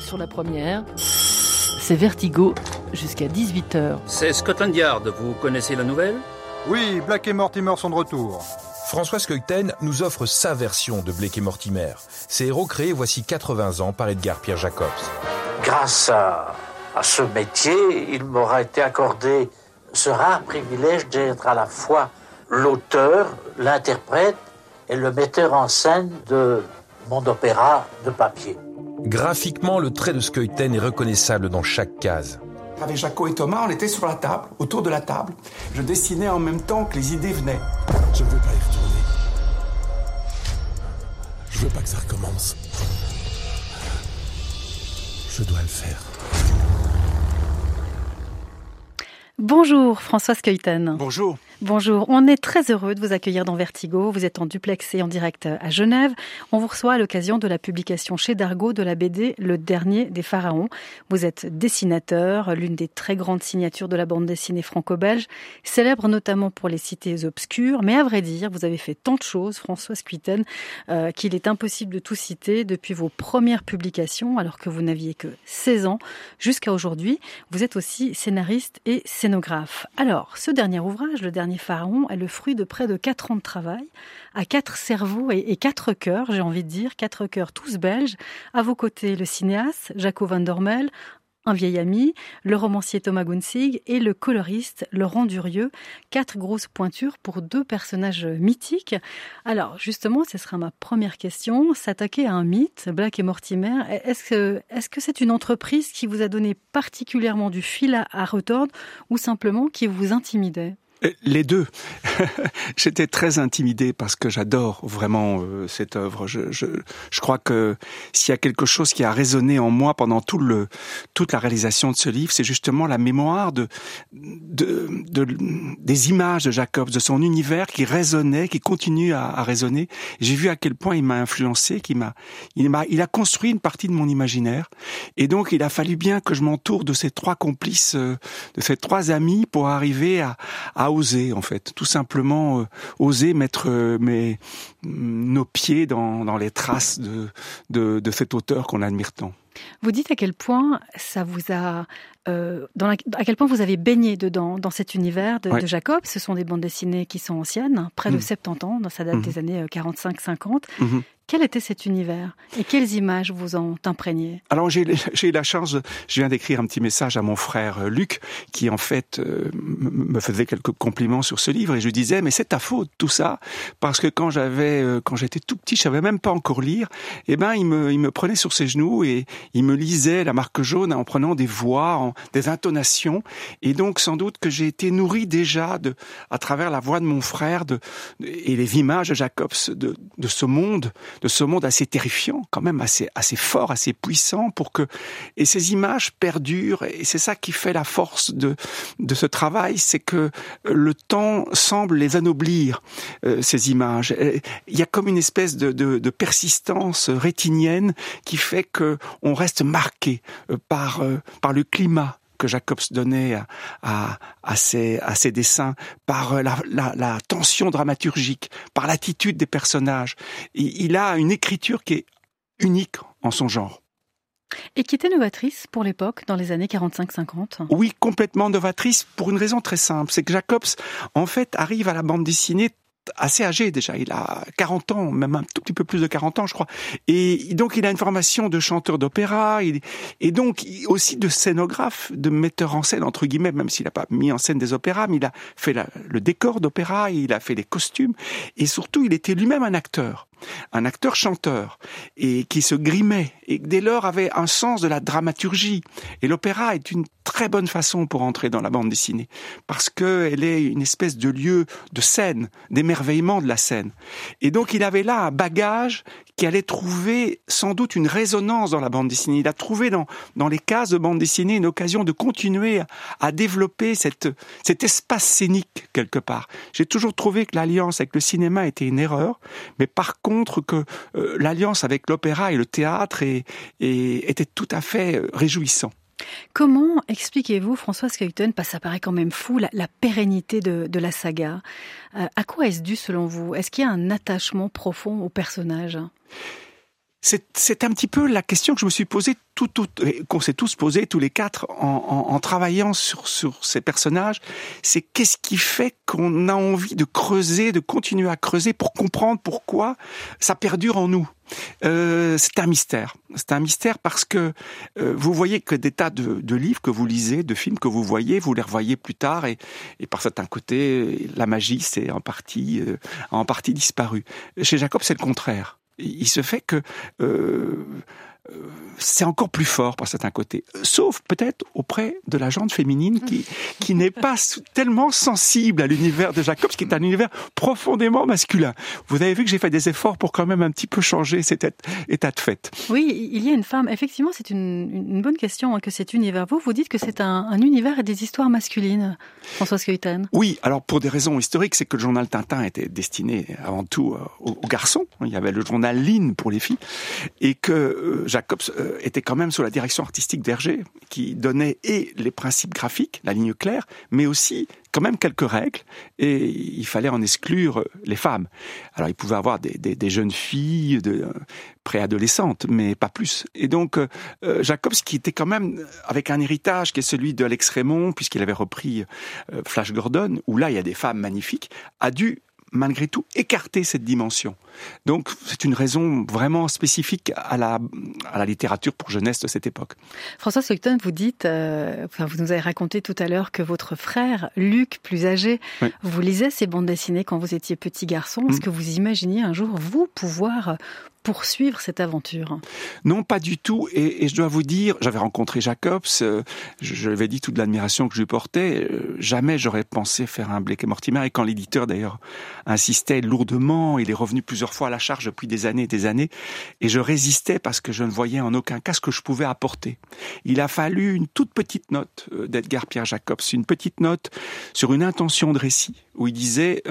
sur la première. C'est Vertigo jusqu'à 18h. C'est Scotland Yard, vous connaissez la nouvelle ? Oui, Blake et Mortimer sont de retour. François Skeuten nous offre sa version de Blake et Mortimer. Ces héros créés voici 80 ans par Edgar Pierre Jacobs. Grâce à ce métier, il m'aura été accordé ce rare privilège d'être à la fois l'auteur, l'interprète et le metteur en scène de mon opéra de papier. Graphiquement, le trait de Skeuten est reconnaissable dans chaque case. Avec Jaco et Thomas, on était sur la table, autour de la table. Je dessinais en même temps que les idées venaient. Je ne veux pas y retourner. Je veux pas que ça recommence. Je dois le faire. Bonjour François Skeuten. Bonjour. Bonjour, on est très heureux de vous accueillir dans Vertigo. Vous êtes en duplex et en direct à Genève. On vous reçoit à l'occasion de la publication chez Dargaud de la BD Le Dernier des Pharaons. Vous êtes dessinateur, l'une des très grandes signatures de la bande dessinée franco-belge, célèbre notamment pour les cités obscures. Mais à vrai dire, vous avez fait tant de choses, François Skeuten, qu'il est impossible de tout citer depuis vos premières publications, alors que vous n'aviez que 16 ans, jusqu'à aujourd'hui. Vous êtes aussi scénariste et scénographe. Alors, ce dernier ouvrage, Le Dernier Pharaon, est le fruit de près de 4 ans de travail, à 4 cerveaux et 4 cœurs, j'ai envie de dire, 4 cœurs tous belges. À vos côtés, le cinéaste Jaco van Dormel, un vieil ami, le romancier Thomas Gunzig et le coloriste Laurent Durieux. 4 grosses pointures pour 2 personnages mythiques. Alors, justement, ce sera ma première question. S'attaquer à un mythe, Blake et Mortimer, est-ce que c'est une entreprise qui vous a donné particulièrement du fil à retordre ou simplement qui vous intimidait ? Les deux. J'étais très intimidé parce que j'adore vraiment cette œuvre. Je crois que s'il y a quelque chose qui a résonné en moi pendant toute la réalisation de ce livre, c'est justement la mémoire des images de Jacobs, de son univers qui résonnait, qui continue à résonner. J'ai vu à quel point il m'a influencé, il a construit une partie de mon imaginaire. Et donc, il a fallu bien que je m'entoure de ces 3 complices, de ces 3 amis pour arriver à oser, en fait. Tout simplement, oser mettre nos pieds dans les traces de cet auteur qu'on admire tant. Vous dites à quel point ça vous a... à quel point vous avez baigné dedans, dans cet univers de Jacobs. Ce sont des bandes dessinées qui sont anciennes, près de 70 ans, ça date des années 45-50. Quel était cet univers et quelles images vous ont imprégné ? Alors j'ai eu la chance, je viens d'écrire un petit message à mon frère Luc, qui en fait me faisait quelques compliments sur ce livre, et je lui disais mais c'est ta faute tout ça, parce que quand j'étais tout petit, je savais même pas encore lire, et ben il me prenait sur ses genoux et il me lisait La Marque jaune en prenant des voix, des intonations, et donc sans doute que j'ai été nourri déjà à travers la voix de mon frère et les images de Jacobs de ce monde assez terrifiant, quand même assez fort, assez puissant et ces images perdurent, et c'est ça qui fait la force de ce travail, c'est que le temps semble les anoblir, ces images. Il y a comme une espèce de persistance rétinienne qui fait que on reste marqué par le climat que Jacobs donnait à ses dessins, par la tension dramaturgique, par l'attitude des personnages. Il a une écriture qui est unique en son genre. Et qui était novatrice pour l'époque, dans les années 45-50 ? Oui, complètement novatrice, pour une raison très simple. C'est que Jacobs, en fait, arrive à la bande dessinée assez âgé déjà, il a 40 ans, même un tout petit peu plus de 40 ans je crois, et donc il a une formation de chanteur d'opéra, et donc aussi de scénographe, de metteur en scène entre guillemets, même s'il n'a pas mis en scène des opéras, mais il a fait le décor d'opéra, il a fait les costumes, et surtout il était lui-même un acteur chanteur, et qui se grimait, et dès lors avait un sens de la dramaturgie. Et l'opéra est une très bonne façon pour entrer dans la bande dessinée, parce qu'elle est une espèce de lieu de scène, d'émerveillement de la scène. Et donc il avait là un bagage qui allait trouver sans doute une résonance dans la bande dessinée. Il a trouvé dans les cases de bande dessinée une occasion de continuer à développer cet espace scénique quelque part. J'ai toujours trouvé que l'alliance avec le cinéma était une erreur, mais par contre que l'alliance avec l'opéra et le théâtre était tout à fait réjouissant. Comment expliquez-vous, François Skeuten, parce que ça paraît quand même fou, la pérennité de la saga ? À quoi est-ce dû selon vous ? Est-ce qu'il y a un attachement profond au personnage ? C'est un petit peu la question que je me suis posée, qu'on s'est tous posé tous les quatre en travaillant sur ces personnages. C'est qu'est-ce qui fait qu'on a envie de creuser, de continuer à creuser pour comprendre pourquoi ça perdure en nous. C'est un mystère. C'est un mystère parce que vous voyez que des tas de livres que vous lisez, de films que vous voyez, vous les revoyez plus tard et par certains côtés, la magie c'est en partie disparu. Chez Jacob, c'est le contraire. Il se fait que c'est encore plus fort par certains côtés, sauf peut-être auprès de la gente féminine qui n'est pas tellement sensible à l'univers de Jacobs, qui est un univers profondément masculin. Vous avez vu que j'ai fait des efforts pour quand même un petit peu changer cet état de fait. Oui, il y a une femme. Effectivement, c'est une bonne question que cet univers. Vous dites que c'est un univers et des histoires masculines, Françoise Schuiten. Oui, alors pour des raisons historiques, c'est que le journal Tintin était destiné avant tout aux garçons. Il y avait le journal Line pour les filles, et que Jacobs était quand même sous la direction artistique d'Hergé, qui donnait et les principes graphiques, la ligne claire, mais aussi quand même quelques règles, et il fallait en exclure les femmes. Alors il pouvait avoir des jeunes filles préadolescentes, mais pas plus. Et donc Jacobs, qui était quand même avec un héritage qui est celui de Alex Raymond, puisqu'il avait repris Flash Gordon, où là il y a des femmes magnifiques, a dû malgré tout écarter cette dimension. Donc c'est une raison vraiment spécifique à la littérature pour jeunesse de cette époque. François Schuiten, vous dites, vous nous avez raconté tout à l'heure que votre frère, Luc, plus âgé, oui, vous lisait ces bandes dessinées quand vous étiez petit garçon. Est-ce que vous imaginiez un jour, vous, pouvoir poursuivre cette aventure? Non, pas du tout. Et je dois vous dire, j'avais rencontré Jacobs, je lui avais dit toute l'admiration que je lui portais. Jamais j'aurais pensé faire un Blake et Mortimer. Et quand l'éditeur, d'ailleurs, insistait lourdement, il est revenu plusieurs fois à la charge depuis des années et des années. Et je résistais parce que je ne voyais en aucun cas ce que je pouvais apporter. Il a fallu une toute petite note d'Edgar Pierre Jacobs, une petite note sur une intention de récit, où il disait...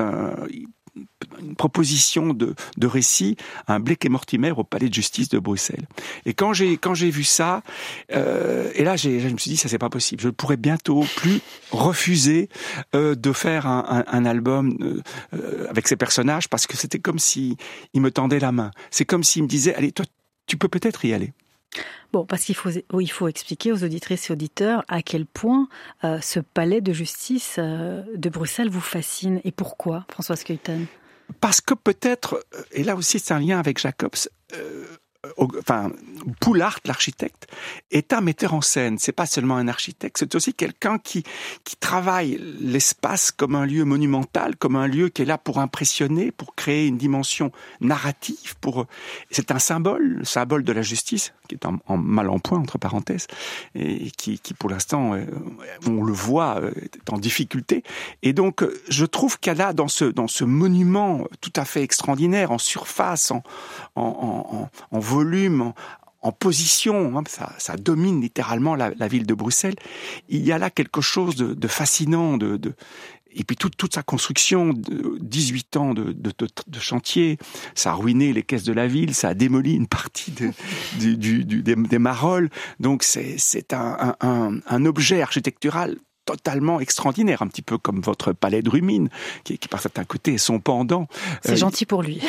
une proposition de récit, un Blake et Mortimer au Palais de Justice de Bruxelles. Et quand j'ai vu ça, et là je me suis dit ça c'est pas possible. Je ne pourrais bientôt plus refuser de faire un album avec ces personnages, parce que c'était comme si il me tendait la main. C'est comme s'il me disait allez toi tu peux peut-être y aller. Bon, parce qu'il faut expliquer aux auditrices et auditeurs à quel point ce palais de justice de Bruxelles vous fascine. Et pourquoi, Françoise Schuiten? Parce que peut-être, et là aussi c'est un lien avec Jacobs, Poulart, l'architecte, est un metteur en scène. C'est pas seulement un architecte, c'est aussi quelqu'un qui travaille l'espace comme un lieu monumental, comme un lieu qui est là pour impressionner, pour créer une dimension narrative. C'est un symbole, le symbole de la justice, qui est en mal en point entre parenthèses, et qui pour l'instant, on le voit, est en difficulté. Et donc, je trouve qu'il y a là dans ce monument tout à fait extraordinaire, en surface, en volume, en position, ça domine littéralement la ville de Bruxelles. Il y a là quelque chose de fascinant, et puis toute sa construction, 18 ans de chantier, ça a ruiné les caisses de la ville, ça a démoli une partie des Marolles. Donc c'est un objet architectural totalement extraordinaire, un petit peu comme votre palais de Rumine, qui par certains côtés est son pendant. C'est gentil pour lui.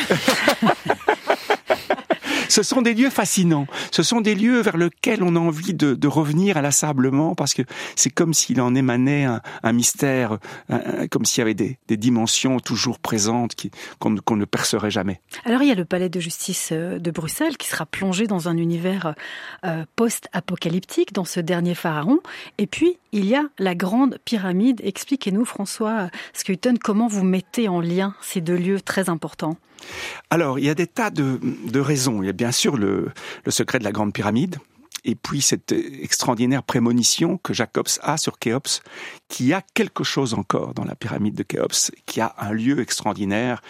Ce sont des lieux fascinants. Ce sont des lieux vers lesquels on a envie de revenir inlassablement, parce que c'est comme s'il en émanait un mystère, comme s'il y avait des dimensions toujours présentes qu'on ne percerait jamais. Alors il y a le palais de justice de Bruxelles qui sera plongé dans un univers post-apocalyptique, dans ce dernier pharaon. Et puis il y a la grande pyramide. Expliquez-nous, François Schuiten, comment vous mettez en lien ces deux lieux très importants. Alors, il y a des tas de raisons. Il y a bien sûr le secret de la Grande Pyramide, et puis cette extraordinaire prémonition que Jacobs a sur Khéops, qui a quelque chose encore dans la pyramide de Khéops, qui a un lieu extraordinaire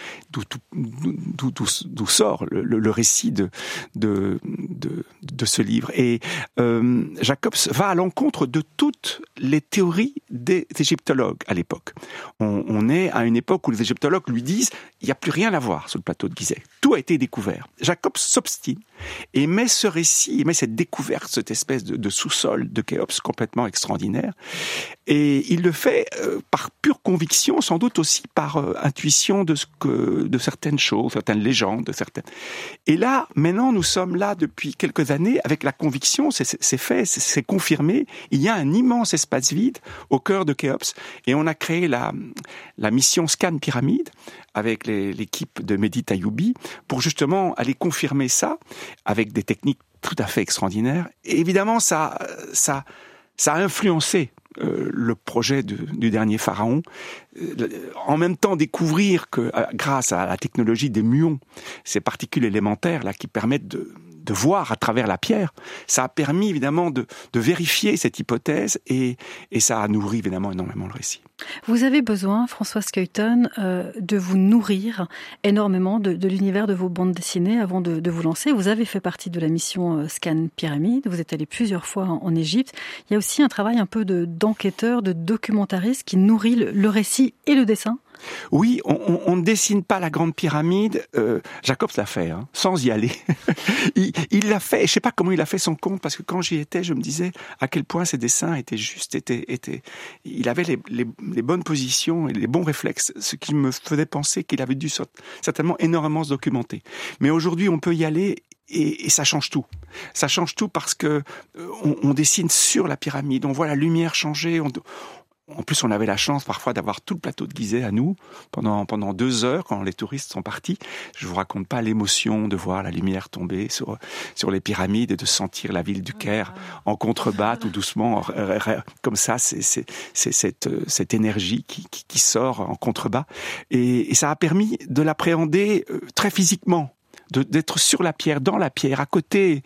d'où sort le récit de ce livre. Et Jacobs va à l'encontre de toutes les théories des égyptologues à l'époque. On est à une époque où les égyptologues lui disent il n'y a plus rien à voir sur le plateau de Gizeh. Tout a été découvert. Jacob s'obstine et met ce récit, met cette découverte, cette espèce de sous-sol de Khéops complètement extraordinaire. Et il le fait par pure conviction, sans doute aussi par intuition de certaines choses, certaines légendes, Et là, maintenant, nous sommes là depuis quelques années avec la conviction, c'est fait, c'est confirmé. Il y a un immense espace vide au cœur de Khéops et on a créé la mission Scan Pyramide avec l'équipe de Mehdi Tayoubi pour justement aller confirmer ça avec des techniques tout à fait extraordinaires. Et évidemment, ça a influencé le projet du dernier pharaon. En même temps, découvrir que grâce à la technologie des muons, ces particules élémentaires là qui permettent de voir à travers la pierre, ça a permis évidemment de vérifier cette hypothèse et ça a nourri évidemment énormément le récit. Vous avez besoin, François Skeuten, de vous nourrir énormément de l'univers de vos bandes dessinées avant de vous lancer. Vous avez fait partie de la mission Scan Pyramide, vous êtes allé plusieurs fois en Égypte. Il y a aussi un travail un peu d'enquêteur, de documentariste qui nourrit le récit et le dessin. Oui, on ne dessine pas la grande pyramide. Jacobs l'a fait, sans y aller. il l'a fait. Et je sais pas comment il a fait son compte parce que quand j'y étais, je me disais à quel point ses dessins étaient justes. Il avait les bonnes positions et les bons réflexes, ce qui me faisait penser qu'il avait dû certainement énormément se documenter. Mais aujourd'hui, on peut y aller. Et ça change tout. Ça change tout parce que on dessine sur la pyramide, on voit la lumière changer. En plus, on avait la chance parfois d'avoir tout le plateau de Gizeh à nous pendant 2 heures quand les touristes sont partis. Je vous raconte pas l'émotion de voir la lumière tomber sur les pyramides et de sentir la ville du Caire en contrebas tout doucement comme ça. C'est cette énergie qui sort en contrebas et ça a permis de l'appréhender très physiquement. D'être sur la pierre, dans la pierre, à côté.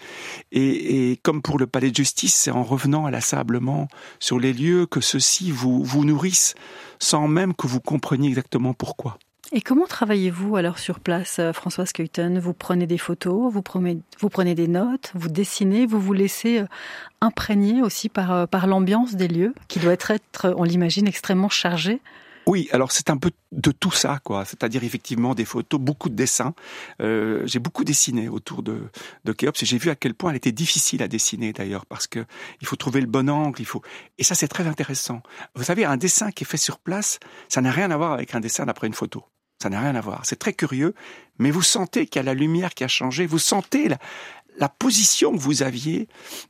Et comme pour le palais de justice, c'est en revenant inlassablement sur les lieux que ceux-ci vous nourrissent, sans même que vous compreniez exactement pourquoi. Et comment travaillez-vous alors sur place, François Skeuten ? Vous prenez des photos, vous prenez des notes, vous dessinez, vous vous laissez imprégner aussi par l'ambiance des lieux, qui doit être, on l'imagine, extrêmement chargée. Oui, alors c'est un peu de tout ça, quoi. C'est-à-dire effectivement des photos, beaucoup de dessins. J'ai beaucoup dessiné autour de Khéops et j'ai vu à quel point elle était difficile à dessiner d'ailleurs parce que il faut trouver le bon angle, et ça c'est très intéressant. Vous savez, un dessin qui est fait sur place, ça n'a rien à voir avec un dessin d'après une photo. Ça n'a rien à voir. C'est très curieux, mais vous sentez qu'il y a la lumière qui a changé, vous sentez la position que vous aviez,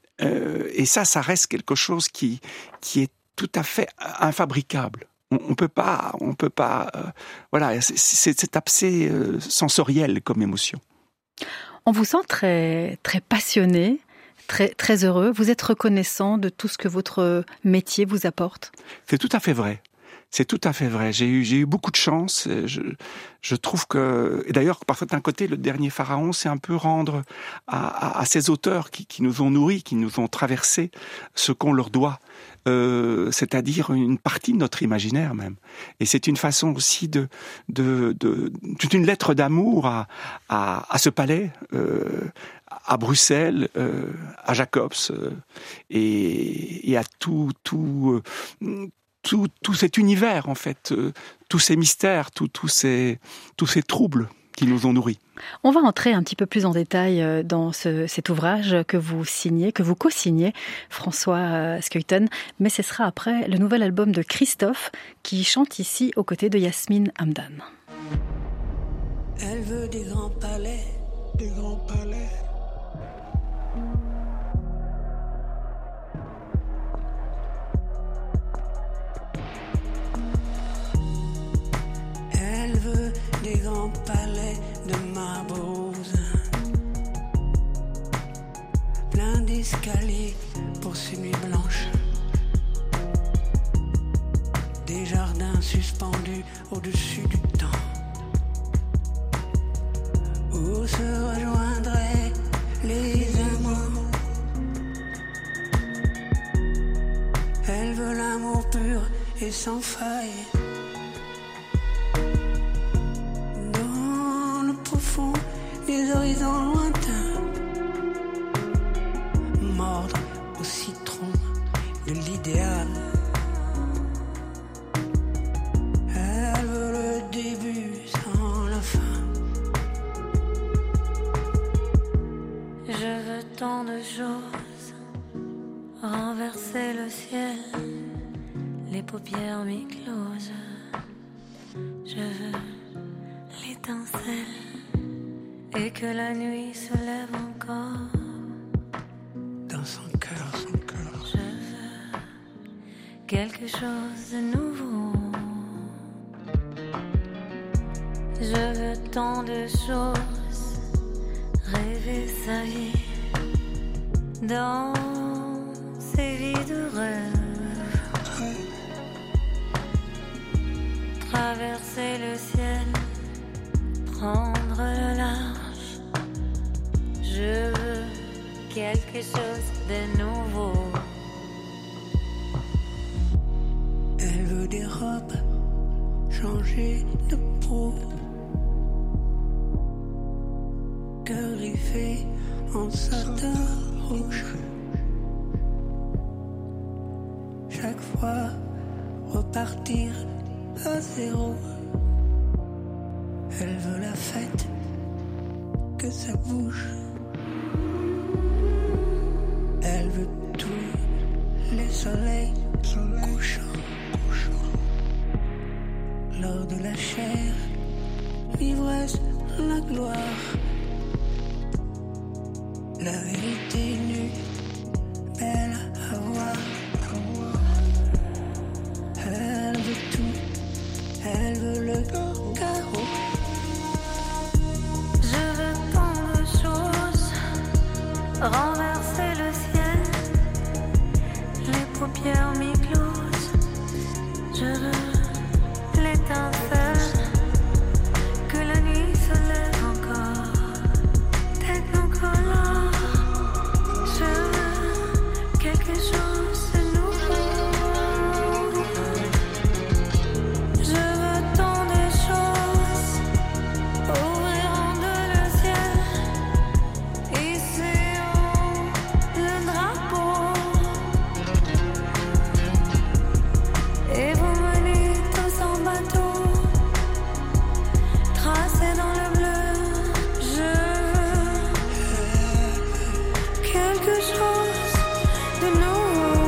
et ça reste quelque chose qui est tout à fait infabricable. On peut pas. Voilà, c'est assez sensoriel comme émotion. On vous sent très très passionné, très très heureux. Vous êtes reconnaissant de tout ce que votre métier vous apporte. C'est tout à fait vrai. C'est tout à fait vrai. J'ai eu beaucoup de chance. Je trouve que, et d'ailleurs, parfois d'un côté, le dernier pharaon, c'est un peu rendre à ces auteurs qui nous ont nourris, qui nous ont traversé, ce qu'on leur doit. C'est-à-dire une partie de notre imaginaire même. Et c'est une façon aussi toute une lettre d'amour à ce palais, à Bruxelles, à Jacobs, et à tout cet univers, en fait, tous ces mystères, tous ces troubles qui nous ont nourris. On va entrer un petit peu plus en détail dans cet ouvrage que vous signez, que vous co-signez, François Skeuten, mais ce sera après le nouvel album de Christophe qui chante ici aux côtés de Yasmine Hamdan. Elle veut des grands palais, des grands palais. Elle veut des grands palais de marbre, plein d'escaliers pour ses nuits blanches, des jardins suspendus au-dessus du temps, où se rejoindraient les amants. Elle veut l'amour pur et sans faille, des horizons lointains, mordre au citron de l'idéal. chose, renverser le ciel, les paupières mi-closes. Je veux l'étincelle et que la nuit se lève encore dans son cœur, Je veux quelque chose de nouveau. Je veux tant de choses, rêver sa vie dans ces vies de rêve, traverser le ciel, prendre le large. Je veux quelque chose de nouveau. Elle veut des robes, changer de peau, cœur griffé en satin rouge. Chaque fois repartir à zéro. Elle veut la fête, que ça bouge. Elle veut tous les soleils couchants. L'or de la chair, l'ivresse, la gloire. La vérité nue, belle à voir. Elle veut tout, elle veut le carreau. Je veux tant de choses, renverser le ciel, les paupières mi-closes. Je veux l'étincelle, que la nuit se lève encore, technocolore. Je veux quelque chose de nouveau. Je veux tant de choses, ouvrir le ciel, hisser le drapeau, et vous mener tous en bateau, tracé dans le bleu. Je veux quelque chose de nouveau.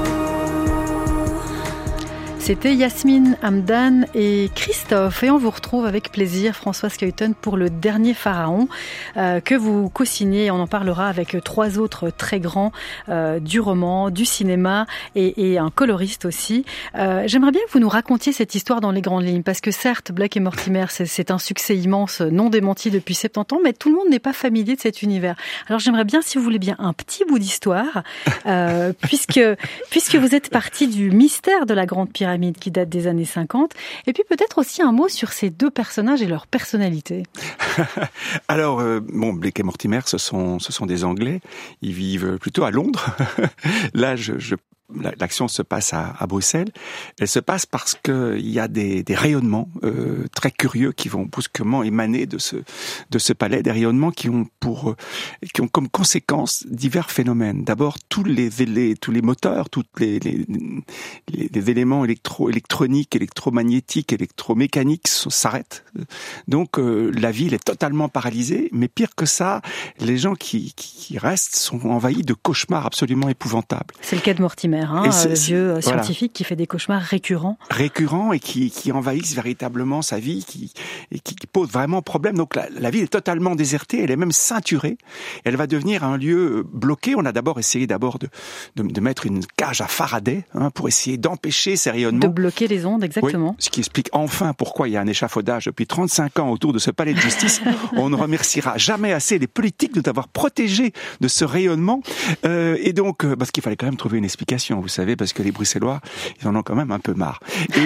C'était Yasmine Hamdan et Christophe. Et on vous retrouve avec plaisir, Françoise Kuyten, pour le dernier Pharaon que vous co-signez. On en parlera avec 3 autres très grands du roman, du cinéma et un coloriste aussi. J'aimerais bien que vous nous racontiez cette histoire dans les grandes lignes, parce que certes, Blake et Mortimer, c'est un succès immense, non démenti depuis 70 ans, mais tout le monde n'est pas familier de cet univers. Alors j'aimerais bien, si vous voulez bien, un petit bout d'histoire, puisque vous êtes parti du mystère de la Grande Pyramide qui date des années 50, et puis peut-être aussi un mot sur ces 2 personnages et leur personnalité. Alors, Blake et Mortimer, ce sont des Anglais. Ils vivent plutôt à Londres. Là, l'action se passe à Bruxelles. Elle se passe parce que il y a des rayonnements très curieux qui vont brusquement émaner de ce palais, des rayonnements qui ont comme conséquence divers phénomènes. D'abord, tous les moteurs, tous les éléments électroniques, électromagnétiques, électromécaniques s'arrêtent. Donc la ville est totalement paralysée, mais pire que ça, les gens qui restent sont envahis de cauchemars absolument épouvantables. C'est le cas de Mortimer. Le vieux scientifique qui fait des cauchemars récurrents et qui envahissent véritablement sa vie, qui pose vraiment problème. Donc la ville est totalement désertée, elle est même ceinturée. Elle va devenir un lieu bloqué. On a d'abord essayé de mettre une cage à Faraday pour essayer d'empêcher ces rayonnements. De bloquer les ondes, exactement. Oui, ce qui explique enfin pourquoi il y a un échafaudage depuis 35 ans autour de ce palais de justice. On ne remerciera jamais assez les politiques de nous avoir protégés de ce rayonnement. Et donc, parce qu'il fallait quand même trouver une explication. Vous savez, parce que les Bruxellois, ils en ont quand même un peu marre.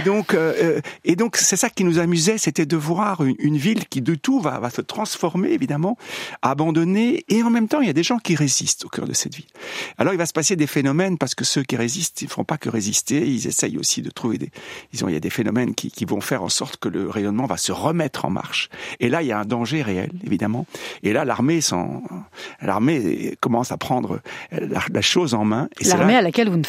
Et donc, c'est ça qui nous amusait, c'était de voir une ville qui de tout va se transformer, évidemment, abandonnée, et en même temps, il y a des gens qui résistent au cœur de cette ville. Alors, il va se passer des phénomènes, parce que ceux qui résistent, ils ne font pas que résister, ils essayent aussi de trouver il y a des phénomènes qui vont faire en sorte que le rayonnement va se remettre en marche. Et là, il y a un danger réel, évidemment. Et là, l'armée commence à prendre la chose en main. Et l'armée à laquelle vous ne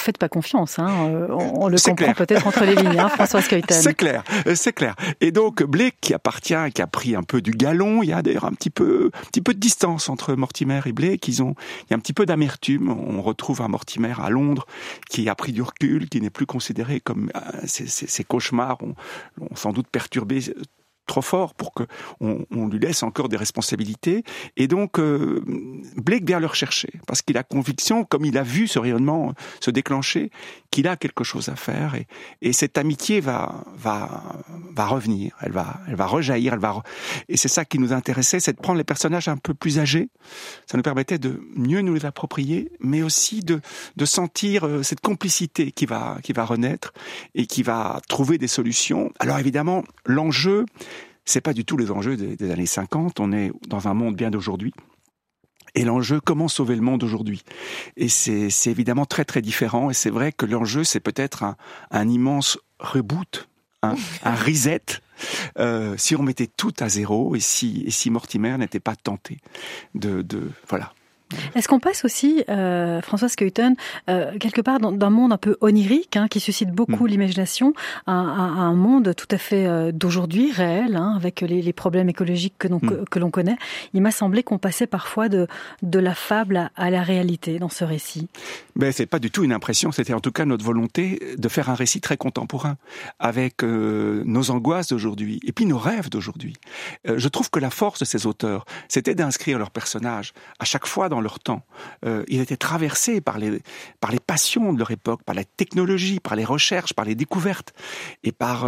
faites pas confiance. On le C'est comprend clair. peut-être entre les lignes, Françoise Skeuten. C'est clair. Et donc Blake qui a pris un peu du galon. Il y a d'ailleurs un petit peu de distance entre Mortimer et Blake. Il y a un petit peu d'amertume. On retrouve un Mortimer à Londres qui a pris du recul, qui n'est plus considéré comme ses cauchemars ont sans doute perturbé trop fort pour que on lui laisse encore des responsabilités. Et donc Blake vient le rechercher parce qu'il a conviction, comme il a vu ce rayonnement se déclencher, qu'il a quelque chose à faire. Et cette amitié va revenir, elle va rejaillir, et c'est ça qui nous intéressait, c'est de prendre les personnages un peu plus âgés. Ça nous permettait de mieux nous les approprier, mais aussi de sentir cette complicité qui va renaître et qui va trouver des solutions. Alors évidemment, l'enjeu, c'est pas du tout les enjeux des années 50. On est dans un monde bien d'aujourd'hui. Et l'enjeu, comment sauver le monde aujourd'hui? Et c'est évidemment très très différent. Et c'est vrai que l'enjeu, c'est peut-être un immense reboot, un reset. Si on mettait tout à zéro et si Mortimer n'était pas tenté voilà. Est-ce qu'on passe aussi, Françoise Skeuten, quelque part d'un monde un peu onirique, qui suscite beaucoup l'imagination, à un monde tout à fait d'aujourd'hui, réel, avec les problèmes écologiques que l'on connaît? Il m'a semblé qu'on passait parfois de la fable à la réalité dans ce récit. Ben, c'est pas du tout une impression, c'était en tout cas notre volonté de faire un récit très contemporain, avec nos angoisses d'aujourd'hui, et puis nos rêves d'aujourd'hui. Je trouve que la force de ces auteurs, c'était d'inscrire leurs personnages à chaque fois dans leur temps. Ils étaient traversés par les passions de leur époque, par la technologie, par les recherches, par les découvertes, et par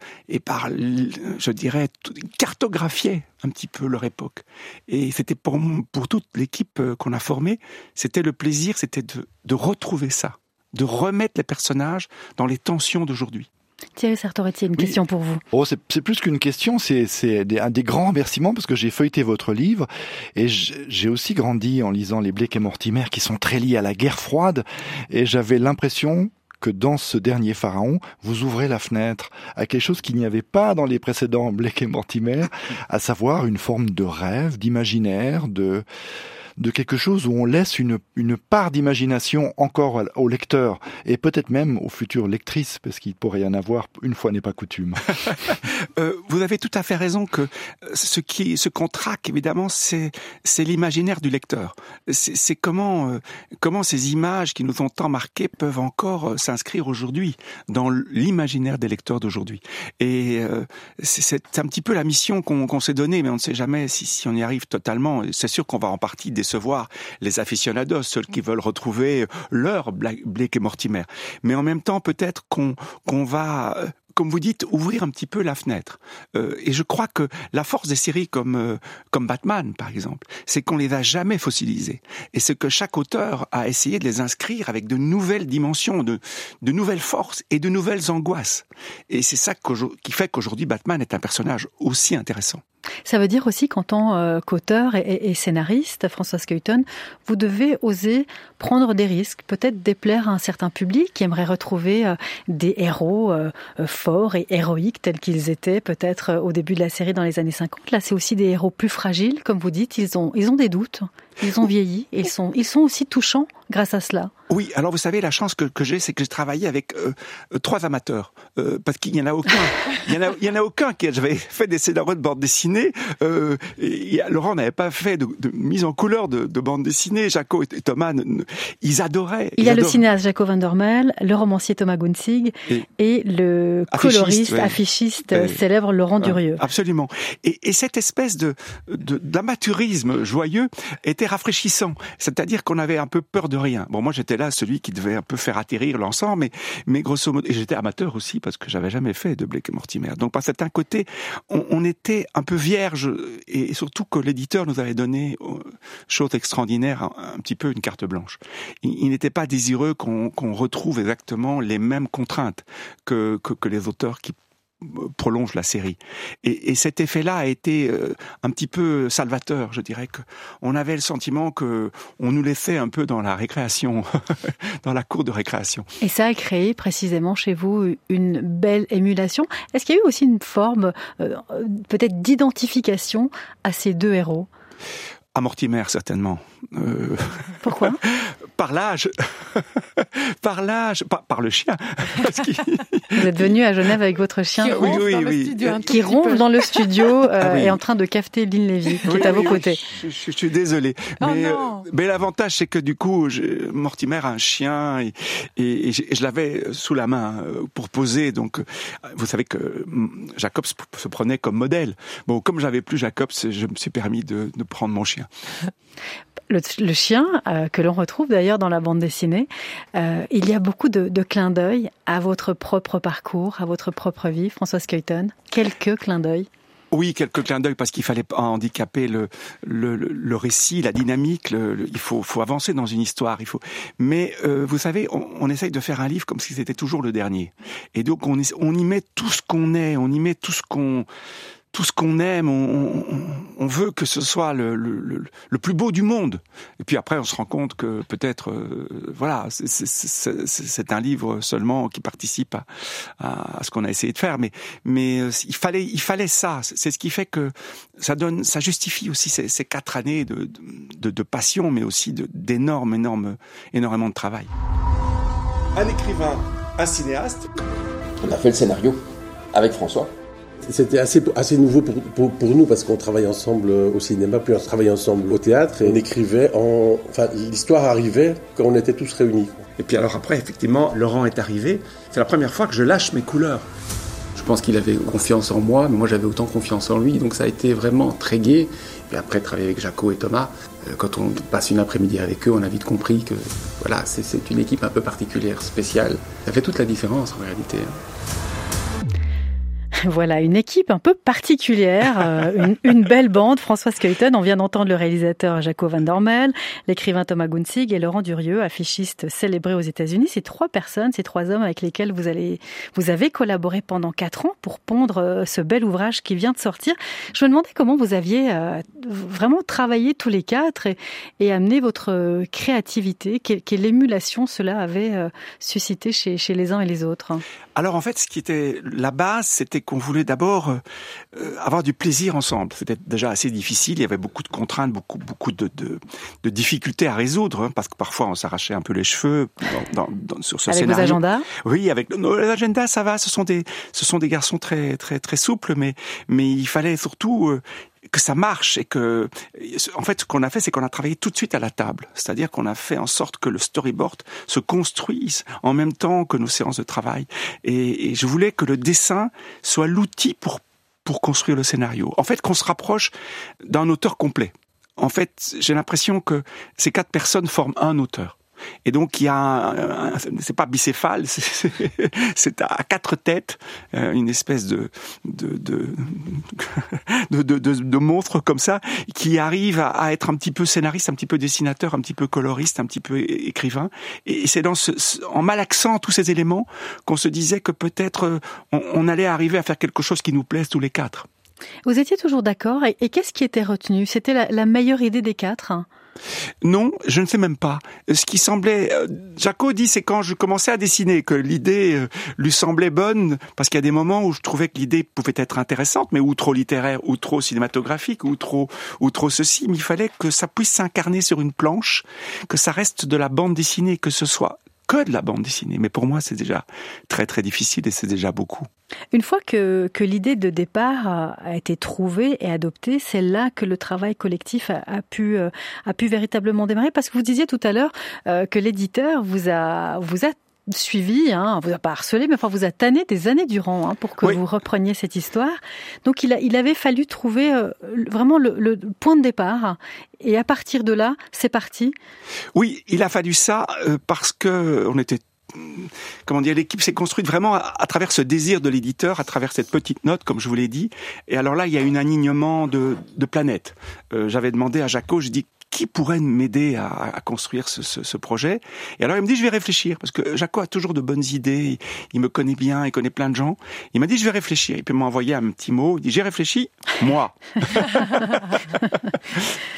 je dirais, cartographiaient un petit peu leur époque. Et c'était pour toute l'équipe qu'on a formée, c'était le plaisir, c'était de retrouver ça, de remettre les personnages dans les tensions d'aujourd'hui. Thierry Sartoretti, une question pour vous. C'est plus qu'une question, c'est un des grands remerciements parce que j'ai feuilleté votre livre et j'ai aussi grandi en lisant les Blake et Mortimer qui sont très liés à la guerre froide et j'avais l'impression que dans ce dernier pharaon, vous ouvrez la fenêtre à quelque chose qu'il n'y avait pas dans les précédents Blake et Mortimer, à savoir une forme de rêve, d'imaginaire, de quelque chose où on laisse une part d'imagination encore au lecteur et peut-être même aux futures lectrices, parce qu'il pourrait y en avoir, une fois n'est pas coutume. Vous avez tout à fait raison que ce qu'on traque, évidemment, c'est l'imaginaire du lecteur. C'est comment ces images qui nous ont tant marqués peuvent encore s'inscrire aujourd'hui dans l'imaginaire des lecteurs d'aujourd'hui. Et c'est un petit peu la mission qu'on s'est donnée, mais on ne sait jamais si on y arrive totalement. C'est sûr qu'on va en partie décevoir les aficionados, ceux qui veulent retrouver leur Blake et Mortimer. Mais en même temps, peut-être qu'on va, comme vous dites, ouvrir un petit peu la fenêtre. Et je crois que la force des séries comme Batman, par exemple, c'est qu'on les a jamais fossilisées. Et c'est que chaque auteur a essayé de les inscrire avec de nouvelles dimensions, de nouvelles forces et de nouvelles angoisses. Et c'est ça qui fait qu'aujourd'hui Batman est un personnage aussi intéressant. Ça veut dire aussi qu'en tant qu'auteur et scénariste, Françoise Skeuten, vous devez oser prendre des risques, peut-être déplaire à un certain public qui aimerait retrouver des héros forts et héroïques tels qu'ils étaient peut-être au début de la série dans les années 50. Là, c'est aussi des héros plus fragiles, comme vous dites, ils ont des doutes, ils ont vieilli, et ils sont aussi touchants grâce à cela. Oui, alors vous savez, la chance que j'ai, c'est que j'ai travaillé avec 3 amateurs, parce qu'il y en a aucun, il y en a aucun qui avait fait des scénarios de bande dessinée. Laurent n'avait pas fait de mise en couleur de bande dessinée. Jaco et Thomas, ils adoraient. Il y a le cinéaste Jaco van der Mel, le romancier Thomas Gunzig et le coloriste, affichiste célèbre Laurent Durieux. Absolument. Et cette espèce d'amateurisme joyeux était rafraîchissant. C'est-à-dire qu'on avait un peu peur de rien. Bon, moi j'étais là, celui qui devait un peu faire atterrir l'ensemble, mais grosso modo, et j'étais amateur aussi parce que j'avais jamais fait de Blake et Mortimer. Donc par certain côté, on était un peu vierge, et surtout que l'éditeur nous avait donné, chose extraordinaire, un petit peu une carte blanche. Il n'était pas désireux qu'on retrouve exactement les mêmes contraintes que les auteurs qui prolonge la série. Et cet effet-là a été un petit peu salvateur, je dirais que on avait le sentiment que on nous laissait un peu dans la récréation, dans la cour de récréation. Et ça a créé précisément chez vous une belle émulation. Est-ce qu'il y a eu aussi une forme peut-être d'identification à ces 2 héros ? À Mortimer, certainement. Pourquoi ? Par l'âge. par l'âge, par le chien. Vous êtes venu à Genève avec votre chien qui ronfle dans le studio et en train de cafeter Lynn Lévy, qui est à vos côtés. Je suis désolé. Mais l'avantage, c'est que du coup, Mortimer a un chien et je l'avais sous la main pour poser. Donc, vous savez que Jacobs se prenait comme modèle. Bon, comme j'avais plus Jacobs, je me suis permis de prendre mon chien. Le chien, que l'on retrouve d'ailleurs dans la bande dessinée, il y a beaucoup de clins d'œil à votre propre parcours, à votre propre vie, Françoise Kuyten. Quelques clins d'œil. Oui, quelques clins d'œil parce qu'il fallait pas handicaper le récit, la dynamique. Il faut avancer dans une histoire. Mais vous savez, on essaye de faire un livre comme si c'était toujours le dernier. Et donc on y met tout ce qu'on est, on y met tout ce qu'on aime, on veut que ce soit le plus beau du monde. Et puis après, on se rend compte que peut-être, c'est un livre seulement qui participe à ce qu'on a essayé de faire. Mais il fallait ça. C'est ce qui fait que ça justifie aussi ces 4 années de passion, mais aussi énormément de travail. Un écrivain, un cinéaste. On a fait le scénario avec François. C'était assez nouveau pour nous parce qu'on travaillait ensemble au cinéma, puis on travaillait ensemble au théâtre et on écrivait l'histoire arrivait quand on était tous réunis. Et puis alors après, effectivement, Laurent est arrivé. C'est la première fois que je lâche mes couleurs. Je pense qu'il avait confiance en moi, mais moi j'avais autant confiance en lui, donc ça a été vraiment très gai. Et après, travailler avec Jaco et Thomas, quand on passe une après-midi avec eux, on a vite compris que voilà, c'est une équipe un peu particulière, spéciale. Ça fait toute la différence en réalité. Voilà, une équipe un peu particulière, une belle bande. Françoise Kuyten, on vient d'entendre le réalisateur Jaco van Dormel, l'écrivain Thomas Gunzig et Laurent Durieux, affichiste célébré aux États-Unis. Ces 3 personnes, ces 3 hommes avec lesquels vous avez collaboré pendant 4 ans pour pondre ce bel ouvrage qui vient de sortir. Je me demandais comment vous aviez vraiment travaillé tous les 4 et amené votre créativité, quelle émulation cela avait suscité chez les uns et les autres. Alors en fait, ce qui était la base, c'était qu'on voulait d'abord avoir du plaisir ensemble. C'était déjà assez difficile, il y avait beaucoup de contraintes, beaucoup de difficultés à résoudre, parce que parfois on s'arrachait un peu les cheveux sur ce scénario. Avec vos agendas ? Oui, avec nos agendas, ça va, ce sont des garçons très très très souples, mais il fallait surtout que ça marche et que, en fait, ce qu'on a fait, c'est qu'on a travaillé tout de suite à la table. C'est-à-dire qu'on a fait en sorte que le storyboard se construise en même temps que nos séances de travail. Et je voulais que le dessin soit l'outil pour construire le scénario. En fait, qu'on se rapproche d'un auteur complet. En fait, j'ai l'impression que ces 4 personnes forment un auteur. Et donc il y a c'est pas bicéphale, c'est à 4 têtes, une espèce de monstre comme ça qui arrive à être un petit peu scénariste, un petit peu dessinateur, un petit peu coloriste, un petit peu écrivain. Et c'est en malaxant tous ces éléments qu'on se disait que peut-être on allait arriver à faire quelque chose qui nous plaise tous les 4. Vous étiez toujours d'accord et qu'est-ce qui était retenu ? C'était la meilleure idée des 4 ? Non, je ne sais même pas. Ce qui semblait... Jaco dit, c'est quand je commençais à dessiner que l'idée lui semblait bonne, parce qu'il y a des moments où je trouvais que l'idée pouvait être intéressante, mais ou trop littéraire, ou trop cinématographique, ou trop ceci, mais il fallait que ça puisse s'incarner sur une planche, que ça reste de la bande dessinée, que ce soit que de la bande dessinée. Mais pour moi, c'est déjà très très difficile et c'est déjà beaucoup. Une fois que l'idée de départ a été trouvée et adoptée, c'est là que le travail collectif a pu véritablement démarrer. Parce que vous disiez tout à l'heure que l'éditeur vous a suivi, vous a pas harcelé, mais enfin vous a tanné des années durant pour que vous repreniez cette histoire. Donc il avait fallu trouver vraiment le point de départ. Et à partir de là, c'est parti. Oui, il a fallu ça parce que on était... l'équipe s'est construite vraiment à travers ce désir de l'éditeur, à travers cette petite note, comme je vous l'ai dit. Et alors là, il y a un alignement de planètes. J'avais demandé à Jaco, je dis, qui pourrait m'aider à construire ce projet? Et alors il me dit, je vais réfléchir, parce que Jaco a toujours de bonnes idées, il me connaît bien, il connaît plein de gens. Il m'a dit, je vais réfléchir. Il peut m'envoyer un petit mot, il dit, j'ai réfléchi, moi.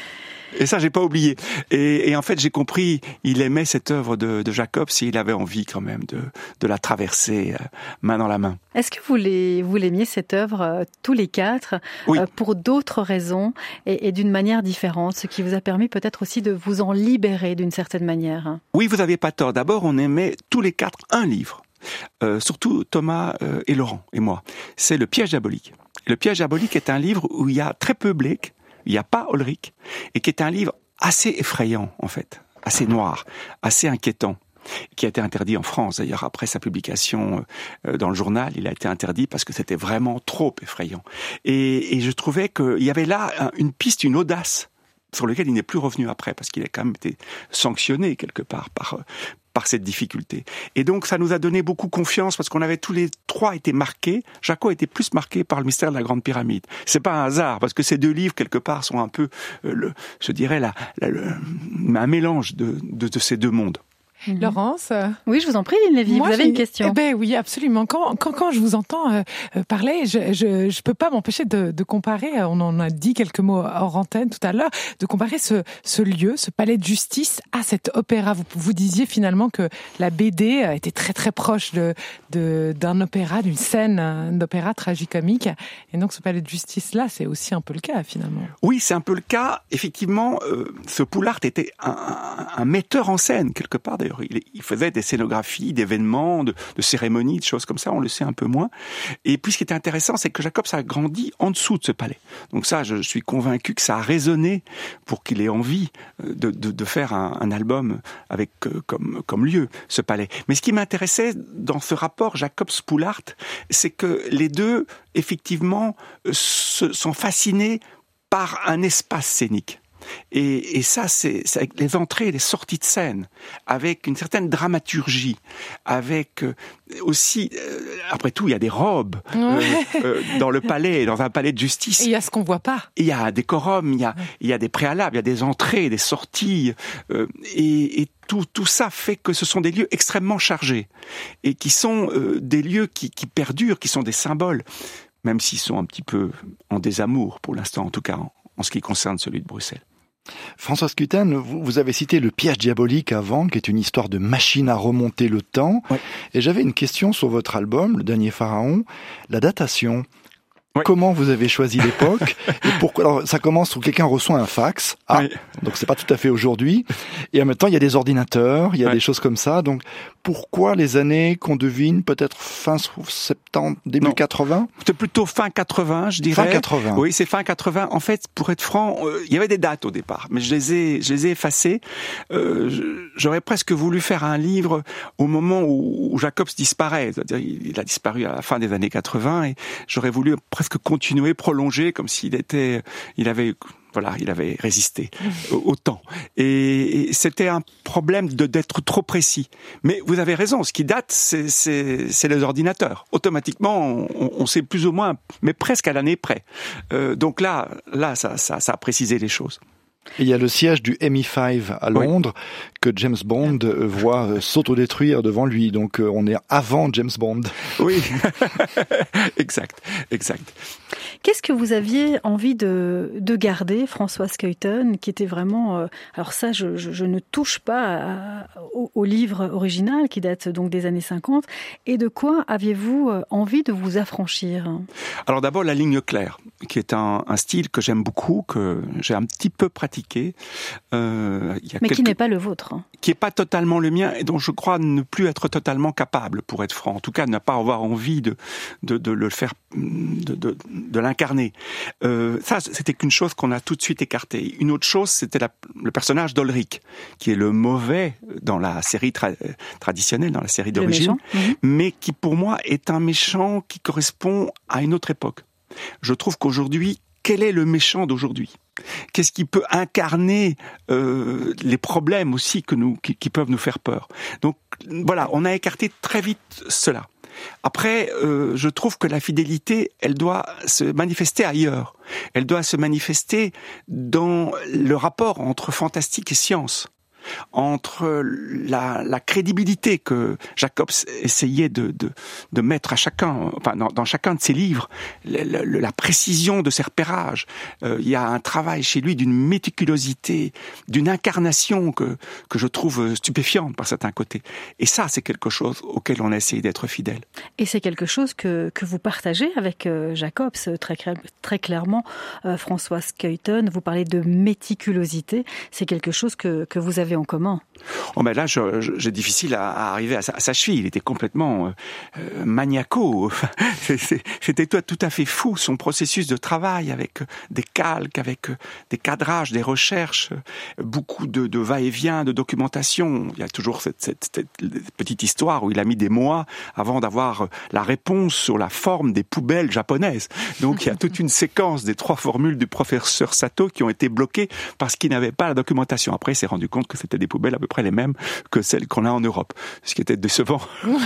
Et ça, j'ai pas oublié. Et en fait, j'ai compris, il aimait cette œuvre de Jacobs et il avait envie quand même de la traverser main dans la main. Est-ce que vous l'aimiez cette œuvre tous les quatre, oui. Pour d'autres raisons et d'une manière différente, ce qui vous a permis peut-être aussi de vous en libérer d'une certaine manière? Oui, vous avez pas tort. D'abord, on aimait tous les quatre un livre. Surtout Thomas et Laurent et moi. C'est Le Piège diabolique. Le Piège diabolique est un livre où il y a très peu Blake, il n'y a pas Ulrich, et qui est un livre assez effrayant en fait, assez noir, assez inquiétant, qui a été interdit en France. D'ailleurs, après sa publication dans le journal, il a été interdit parce que c'était vraiment trop effrayant. Et je trouvais qu'il y avait là une piste, une audace, sur lequel il n'est plus revenu après, parce qu'il a quand même été sanctionné quelque part par cette difficulté. Et donc, ça nous a donné beaucoup confiance, parce qu'on avait tous les trois été marqués. Jaco était plus marqué par le mystère de la Grande Pyramide. C'est pas un hasard, parce que ces deux livres, quelque part, sont un peu, je dirais, un mélange de ces deux mondes. Laurence? Oui, je vous en prie, Lynn Lévy, vous avez une question. Oui, absolument. Quand je vous entends parler, je peux pas m'empêcher de comparer, on en a dit quelques mots hors antenne tout à l'heure, de comparer ce lieu, ce palais de justice à cet opéra. Vous disiez finalement que la BD était très très proche d'un opéra, d'une scène d'opéra tragicomique. Et donc ce palais de justice-là, c'est aussi un peu le cas finalement. Oui, c'est un peu le cas. Effectivement, ce Poulart était un metteur en scène quelque part d'ailleurs. Il faisait des scénographies, d'événements, de cérémonies, de choses comme ça, on le sait un peu moins. Et puis ce qui est intéressant, c'est que Jacobs a grandi en dessous de ce palais. Donc ça, je suis convaincu que ça a résonné pour qu'il ait envie de faire un album avec comme lieu ce palais. Mais ce qui m'intéressait dans ce rapport Jacobs-Poulart, c'est que les deux, effectivement, sont fascinés par un espace scénique. Et ça, c'est avec les entrées et les sorties de scène, avec une certaine dramaturgie, avec aussi, après tout, il y a des robes dans le palais, dans un palais de justice. Et il y a ce qu'on voit pas. Il y a un décorum, il y a des préalables, il y a des entrées, des sorties, et tout ça fait que ce sont des lieux extrêmement chargés, et qui sont des lieux qui perdurent, qui sont des symboles, même s'ils sont un petit peu en désamour, pour l'instant, en tout cas, en ce qui concerne celui de Bruxelles. François Scuiten, vous avez cité Le Piège diabolique avant, qui est une histoire de machine à remonter le temps. Oui. Et j'avais une question sur votre album, Le Dernier Pharaon, la datation. Oui. Comment vous avez choisi l'époque et pourquoi? Alors, ça commence où quelqu'un reçoit un fax. Oui. Donc c'est pas tout à fait aujourd'hui. Et en même temps, il y a des ordinateurs, il y a des choses comme ça. Donc pourquoi les années qu'on devine, peut-être fin 70, début 80? C'était plutôt fin 80, je dirais. Fin 80. Oui, c'est fin 80. En fait, pour être franc, il y avait des dates au départ, mais je les ai effacées. J'aurais presque voulu faire un livre au moment où Jacobs disparaît. C'est-à-dire, il a disparu à la fin des années 80 et j'aurais voulu presque continuer, prolonger, comme s'il avait résisté au temps. Et c'était un problème d'être trop précis. Mais vous avez raison, ce qui date, c'est les ordinateurs. Automatiquement, on sait plus ou moins, mais presque à l'année près. Donc là, ça a précisé les choses. Et il y a le siège du MI5 à Londres que James Bond voit s'autodétruire devant lui. Donc on est avant James Bond. Oui, exact. Qu'est-ce que vous aviez envie de garder, François Scuiten, qui était vraiment... alors ça, je ne touche pas au livre original qui date donc des années 50. Et de quoi aviez-vous envie de vous affranchir? Alors d'abord, la ligne claire, qui est un style que j'aime beaucoup, que j'ai un petit peu pratiqué. Mais qui n'est pas le vôtre. Qui n'est pas totalement le mien et dont je crois ne plus être totalement capable, pour être franc. En tout cas, ne pas avoir envie de le faire, de l'incarner. Ça, c'était qu'une chose qu'on a tout de suite écartée. Une autre chose, c'était le personnage d'Ulrich, qui est le mauvais dans la série traditionnelle, dans la série d'origine, mais qui pour moi est un méchant qui correspond à une autre époque. Je trouve qu'aujourd'hui, quel est le méchant d'aujourd'hui? Qu'est-ce qui peut incarner les problèmes aussi qui peuvent nous faire peur? Donc voilà, on a écarté très vite cela. Après, je trouve que la fidélité, elle doit se manifester ailleurs. Elle doit se manifester dans le rapport entre fantastique et science. entre la crédibilité que Jacobs essayait de mettre à chacun, enfin dans chacun de ses livres, la précision de ses repérages. Il y a un travail chez lui d'une méticulosité, d'une incarnation que je trouve stupéfiante par certains côtés. Et ça, c'est quelque chose auquel on a essayé d'être fidèle. Et c'est quelque chose que vous partagez avec Jacobs, très clairement. François Skeuten, vous parlez de méticulosité. C'est quelque chose que vous avez en commun. Oh ben là, j'ai difficile à arriver à sa cheville. Il était complètement maniaco. C'était tout à fait fou, son processus de travail avec des calques, avec des cadrages, des recherches, beaucoup de va-et-vient, de documentation. Il y a toujours cette petite histoire où il a mis des mois avant d'avoir la réponse sur la forme des poubelles japonaises. Donc il y a toute une séquence des 3 formules du professeur Sato qui ont été bloquées parce qu'il n'avait pas la documentation. Après, il s'est rendu compte que c'était des poubelles à peu près les mêmes que celles qu'on a en Europe, ce qui était décevant.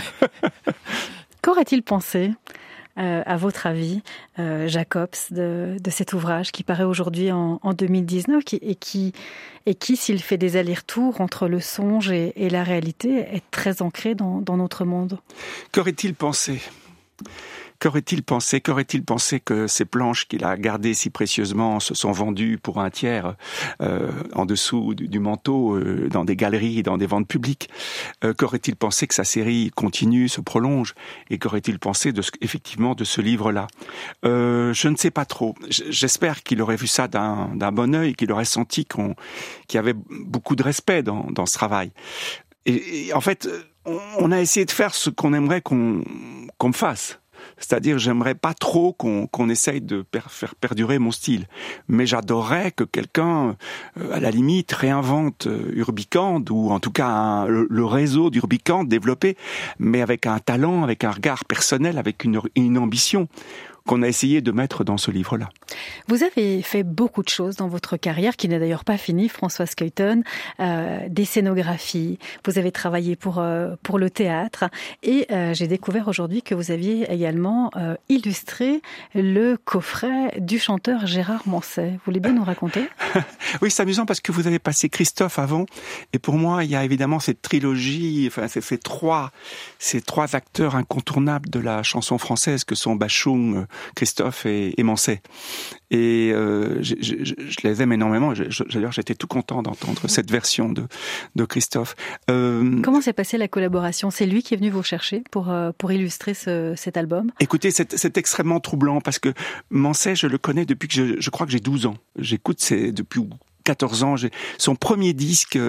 Qu'aurait-il pensé, à votre avis, Jacobs, de cet ouvrage qui paraît aujourd'hui en 2019 et qui, s'il fait des allers-retours entre le songe et la réalité, est très ancré dans notre monde? Qu'aurait-il pensé ? Qu'aurait-il pensé que ces planches qu'il a gardées si précieusement se sont vendues pour un tiers en dessous du manteau dans des galeries, dans des ventes publiques? Qu'aurait-il pensé que sa série continue, se prolonge? Et qu'aurait-il pensé effectivement de ce livre-là? Je ne sais pas trop. J'espère qu'il aurait vu ça d'un bon œil, qu'il aurait senti qu'il y avait beaucoup de respect dans ce travail. Et en fait, on a essayé de faire ce qu'on aimerait qu'on me fasse. C'est-à-dire, j'aimerais pas trop qu'on essaye de faire perdurer mon style. Mais j'adorerais que quelqu'un, à la limite, réinvente Urbicande, ou en tout cas le réseau d'Urbicande développé, mais avec un talent, avec un regard personnel, avec une ambition qu'on a essayé de mettre dans ce livre-là. Vous avez fait beaucoup de choses dans votre carrière, qui n'est d'ailleurs pas finie, François Skeuten, des scénographies, vous avez travaillé pour le théâtre, et j'ai découvert aujourd'hui que vous aviez également illustré le coffret du chanteur Gérard Manset. Vous voulez bien nous raconter? Oui, c'est amusant parce que vous avez passé Christophe avant, et pour moi, il y a évidemment cette trilogie, enfin, ces trois acteurs incontournables de la chanson française que sont Bachung, Christophe et Manset. Et je les aime énormément. D'ailleurs, j'étais tout content d'entendre cette version de Christophe. Comment s'est passée la collaboration? C'est lui qui est venu vous chercher pour illustrer cet album? Écoutez, c'est extrêmement troublant parce que Manset, je le connais depuis que je crois que j'ai 12 ans. J'écoute depuis 14 ans, son tout premier disque,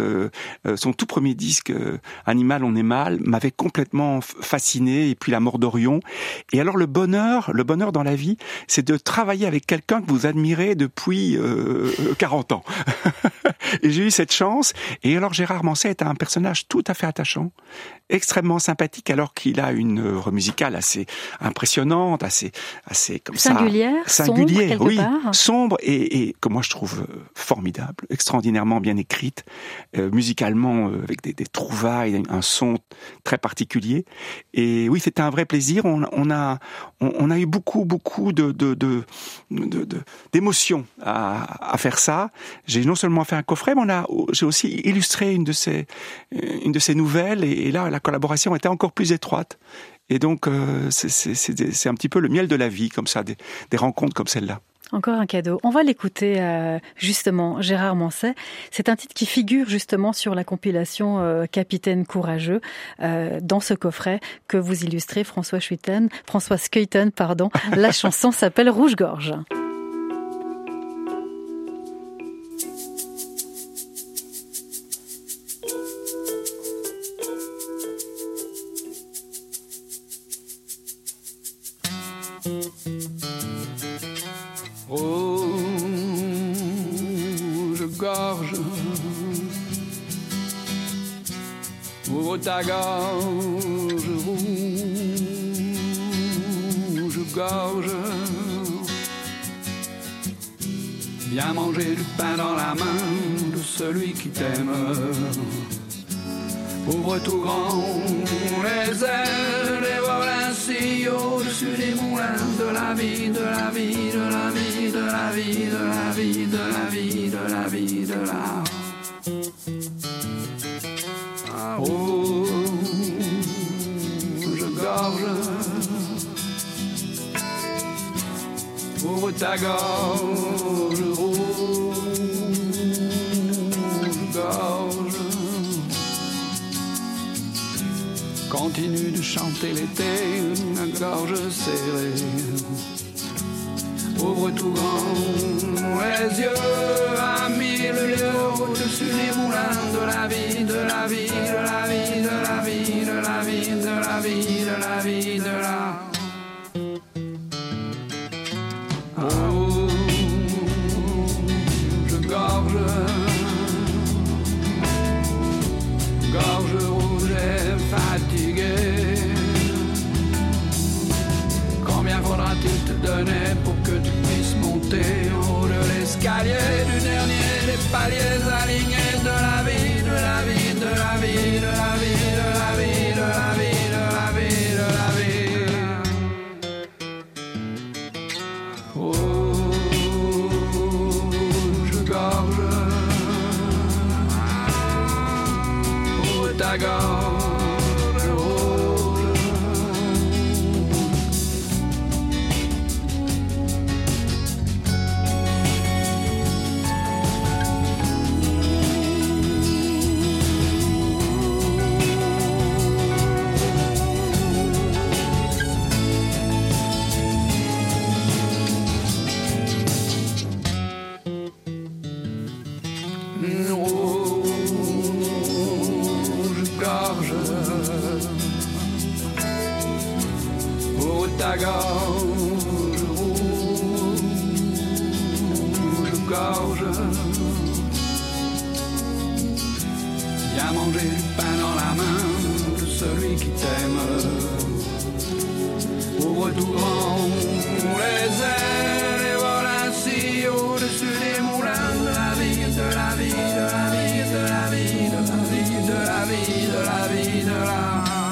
Animal, on est mal, m'avait complètement fasciné, et puis La mort d'Orion. Et alors le bonheur dans la vie, c'est de travailler avec quelqu'un que vous admirez depuis 40 ans. Et j'ai eu cette chance. Et alors Gérard Manset est un personnage tout à fait attachant, extrêmement sympathique, alors qu'il a une œuvre musicale assez impressionnante, assez comme singulière, singulière, sombre, quelque part. Sombre et que moi je trouve formidable, extraordinairement bien écrite, musicalement avec des trouvailles, un son très particulier. Et oui, c'était un vrai plaisir. On a eu beaucoup d'émotions à faire ça. J'ai non seulement fait un coffret, mais j'ai aussi illustré une de ces nouvelles. Et là, la collaboration était encore plus étroite. Et donc, c'est un petit peu le miel de la vie, comme ça, des rencontres comme celle-là. Encore un cadeau. On va l'écouter justement, Gérard Manset. C'est un titre qui figure justement sur la compilation Capitaine Courageux, dans ce coffret que vous illustrez, François Skeuten. La chanson s'appelle Rouge-Gorge. Rouge-gorge, ouvre ta gorge, rouge-gorge. Viens manger du pain dans la main de celui qui t'aime. Ouvre tout grand les ailes, dévore ainsi au-dessus des moulins de la vie, de la vie, de la vie, de la vie, de la vie, de la vie, de la vie, de la À rouge gorge, ouvre ta gorge, rouge gorge. Continue de chanter l'été, la gorge serrée. Ouvre tout grand les yeux à mille lieues au-dessus des moulins de la vie, de la vie, de la vie, de la vie, de la vie, de la vie, de la vie, de la. Rouge gorge, gorge rouge et fatiguée. Combien faudra-t-il te donner pour que tu puisses monter en haut de l'escalier du dernier des paliers alignés de la vie, de la vie, de la vie, de la vie, de la vie, de la vie, de la vie, de la vie. Rouge gorge, ouvre ta gorge. Ta gorge, rouge gorge. Viens manger du pain dans la main de celui qui t'aime. Ouvre tout grand les ailes et vole ainsi au-dessus des moulins de la vie, de la vie, de la vie, de la vie, de la vie, de la vie, de la vie, de la.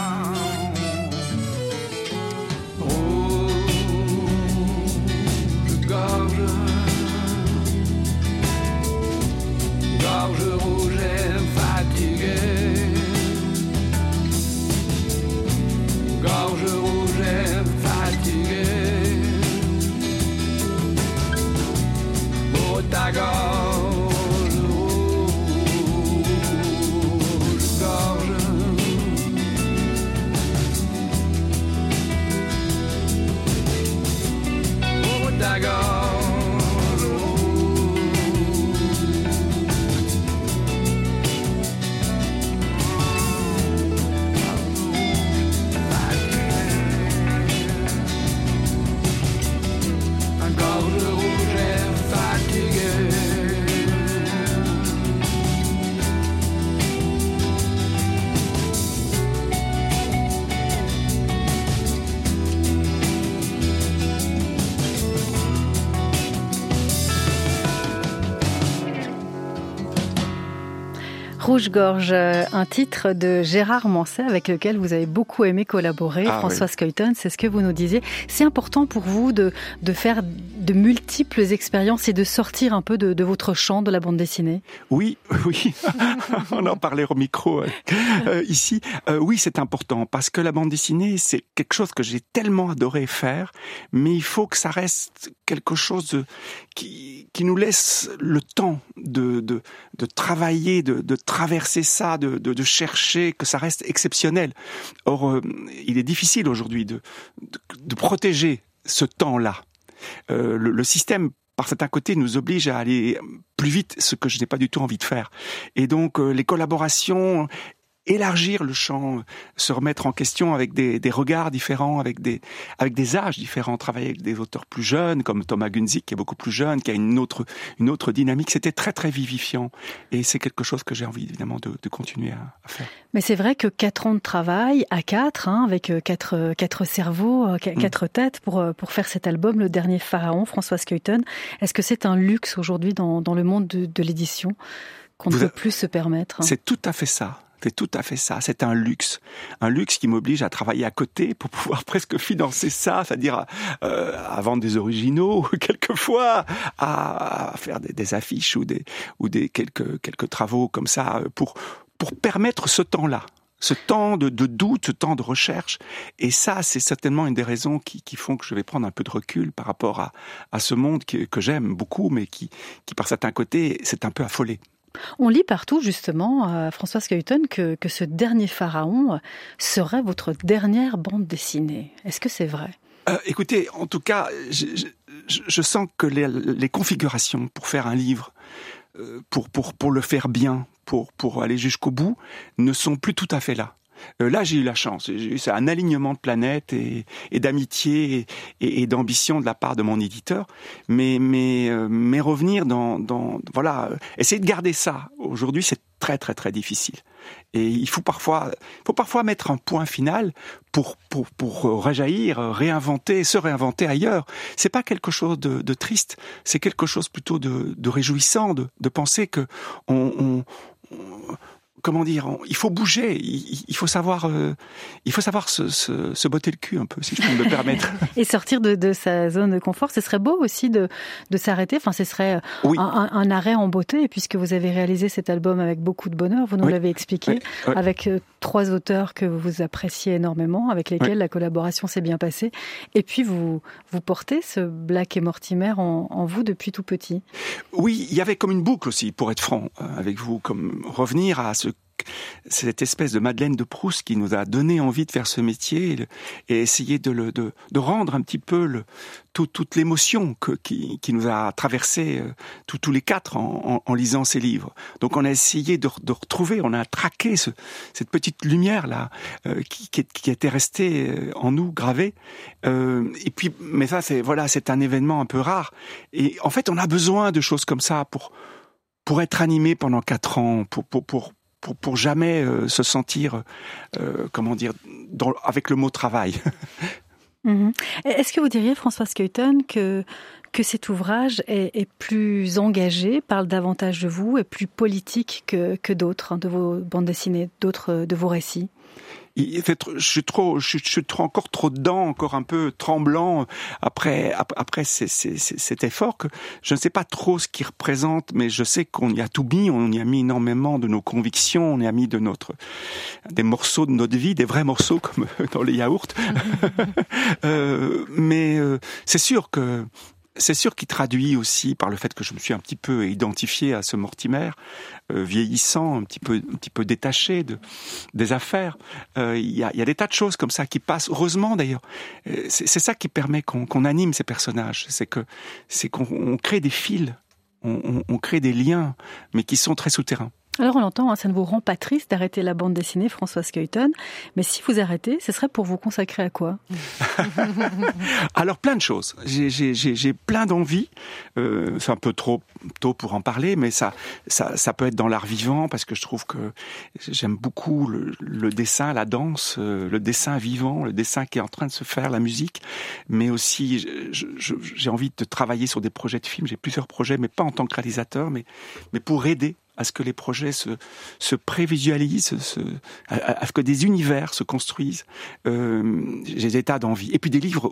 Gorge rouge et fatiguée. Gorge rouge et fatiguée. Oh, ta gorge rouge gorge. Oh, ta gorge. Rouge-gorge, un titre de Gérard Manset avec lequel vous avez beaucoup aimé collaborer. Françoise Skeuten, c'est ce que vous nous disiez. C'est important pour vous de faire de multiples expériences et de sortir un peu de votre champ de la bande dessinée? Oui. On en parlait au micro ici. Oui, c'est important parce que la bande dessinée, c'est quelque chose que j'ai tellement adoré faire, mais il faut que ça reste quelque chose qui nous laisse le temps de travailler, de traverser ça, de chercher, que ça reste exceptionnel. Or, il est difficile aujourd'hui de protéger ce temps-là. Le système, par certains côtés, nous oblige à aller plus vite, ce que je n'ai pas du tout envie de faire. Et donc, les collaborations, élargir le champ, se remettre en question avec des regards différents, avec des âges différents, travailler avec des auteurs plus jeunes, comme Thomas Gunzig, qui est beaucoup plus jeune, qui a une autre dynamique. C'était très, très vivifiant. Et c'est quelque chose que j'ai envie, évidemment, de continuer à faire. Mais c'est vrai que 4 ans de travail à 4, avec 4 cerveaux, 4 têtes pour faire cet album, Le Dernier Pharaon, Françoise Skeuten. Est-ce que c'est un luxe aujourd'hui dans le monde de l'édition qu'on ne peut plus se permettre? C'est tout à fait ça. C'est tout à fait ça. C'est un luxe qui m'oblige à travailler à côté pour pouvoir presque financer ça, c'est-à-dire à vendre des originaux, quelquefois à faire des affiches ou des quelques travaux comme ça pour permettre ce temps-là. Ce temps de doute, ce temps de recherche. Et ça, c'est certainement une des raisons qui font que je vais prendre un peu de recul par rapport à ce monde que j'aime beaucoup, mais qui par certains côtés, c'est un peu affolé. On lit partout, justement, Françoise Skeuten, que ce dernier pharaon serait votre dernière bande dessinée. Est-ce que c'est vrai ? Écoutez, en tout cas, je sens que les configurations pour faire un livre, pour le faire bien, pour aller jusqu'au bout, ne sont plus tout à fait là. Là, j'ai eu la chance. C'est un alignement de planètes et d'amitié et d'ambition de la part de mon éditeur. Mais revenir voilà, essayer de garder ça. Aujourd'hui, c'est très très très difficile. Et il faut parfois mettre un point final pour rejaillir, se réinventer ailleurs. C'est pas quelque chose de triste. C'est quelque chose plutôt de réjouissant de penser que comment dire, il faut bouger, il faut savoir se botter le cul un peu, si je peux me le permettre. Et sortir de sa zone de confort, ce serait beau aussi de s'arrêter. Enfin, ce serait un arrêt en beauté, puisque vous avez réalisé cet album avec beaucoup de bonheur. Vous nous l'avez expliqué, avec 3 auteurs que vous appréciez énormément, avec lesquels la collaboration s'est bien passée. Et puis vous portez ce Black et Mortimer en vous depuis tout petit. Oui, il y avait comme une boucle aussi, pour être franc avec vous, comme revenir à cette espèce de Madeleine de Proust qui nous a donné envie de faire ce métier et essayer de rendre un petit peu toute l'émotion qui nous a traversé tous les 4 en lisant ces livres. Donc on a essayé de retrouver, on a traqué cette petite lumière là qui était restée en nous gravée. Et puis, mais ça c'est un événement un peu rare. Et en fait, on a besoin de choses comme ça pour être animé pendant 4 ans, pour jamais se sentir, avec le mot travail. Est-ce que vous diriez, Françoise Skeuten, que cet ouvrage est plus engagé, parle davantage de vous, est plus politique que d'autres de vos bandes dessinées, d'autres de vos récits ? Je suis encore trop dedans, encore un peu tremblant après cet effort que je ne sais pas trop ce qu'il représente, mais je sais qu'on y a tout mis, on y a mis énormément de nos convictions, on y a mis des morceaux de notre vie, des vrais morceaux comme dans les yaourts. Mais c'est sûr qu'il traduit aussi par le fait que je me suis un petit peu identifié à ce Mortimer, vieillissant, un petit peu détaché des affaires. Il y a des tas de choses comme ça qui passent. Heureusement d'ailleurs, c'est ça qui permet qu'on anime ces personnages. C'est qu'on crée des fils, on crée des liens, mais qui sont très souterrains. Alors on l'entend, ça ne vous rend pas triste d'arrêter la bande dessinée, Françoise Skeuten, mais si vous arrêtez, ce serait pour vous consacrer à quoi ? Alors plein de choses. J'ai plein d'envies. C'est un peu trop tôt pour en parler, mais ça peut être dans l'art vivant, parce que je trouve que j'aime beaucoup le dessin, la danse, le dessin vivant, le dessin qui est en train de se faire, la musique, mais aussi j'ai envie de travailler sur des projets de films. J'ai plusieurs projets, mais pas en tant que réalisateur, mais pour aider à ce que les projets se prévisualisent, à ce que des univers se construisent. J'ai des tas d'envies. Et puis des livres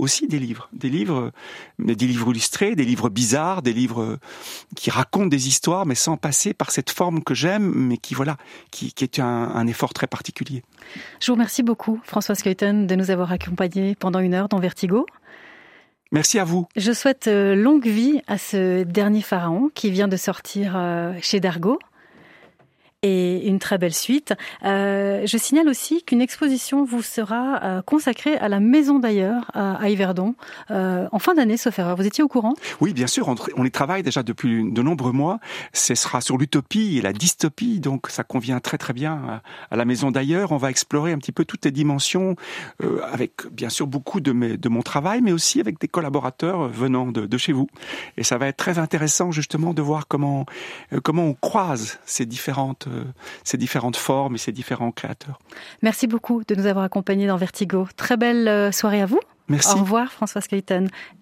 illustrés, des livres bizarres, des livres qui racontent des histoires, mais sans passer par cette forme que j'aime, mais qui est un effort très particulier. Je vous remercie beaucoup, Françoise Skeuten, de nous avoir accompagnés pendant 1 heure dans Vertigo. Merci à vous. Je souhaite longue vie à ce dernier pharaon qui vient de sortir chez Dargaud. Et une très belle suite. Je signale aussi qu'une exposition vous sera consacrée à la Maison d'Ailleurs à Yverdon en fin d'année, sauf erreur. Vous étiez au courant ? Oui, bien sûr. On y travaille déjà depuis de nombreux mois. Ce sera sur l'utopie et la dystopie, donc ça convient très très bien à la Maison d'Ailleurs. On va explorer un petit peu toutes les dimensions avec bien sûr beaucoup de mon travail, mais aussi avec des collaborateurs venant de chez vous. Et ça va être très intéressant justement de voir comment on croise ces différentes formes et ces différents créateurs. Merci beaucoup de nous avoir accompagnés dans Vertigo. Très belle soirée à vous. Merci. Au revoir Françoise Skeuten.